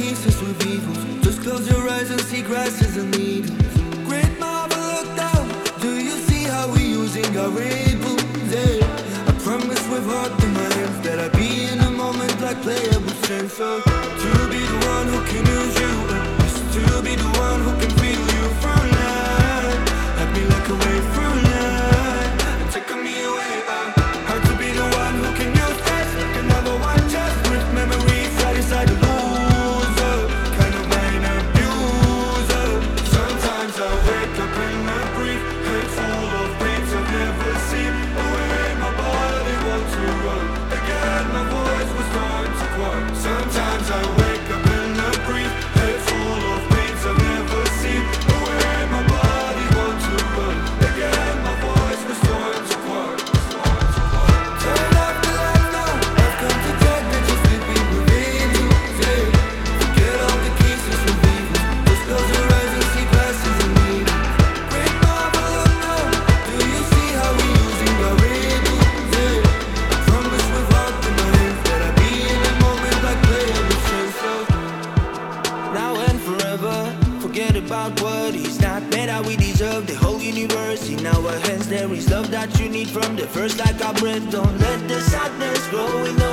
cases with evils. Just close your eyes and see grasses and needles. Great marvel, look down. Do you see how we using our rebels? Yeah. I promise with heart in my hands that I'll be in a moment like playable strength. So to be the one who can use you, just to be the one who can feel you from life. Let me look away from life and take me away. Hard to be the one who can use this, like another one just with memories right inside the loser, kind of mind abuser. Sometimes I wake up and I breathe, head full of pains I've never seen. Away my body wants to run again, my voice was trying to quiet. Sometimes I wake up and I breathe, head full of pains I've never seen. Away my body wants to run again, my voice was trying to quiet. Turn off the lights now, I've come to talk that you're sleeping within you. Yeah. Forget all the cases with evil. Just close your eyes and see glasses and needles. Great marvel, look now. Do you see how we using our rebels? Yeah. I promise with heart in my hands that I'll be in a moment like playable strength. So now and forever, forget about what is not made how we deserve. The whole universe in our hands. There is love that you need from the first like our breath. Don't let the sadness grow in the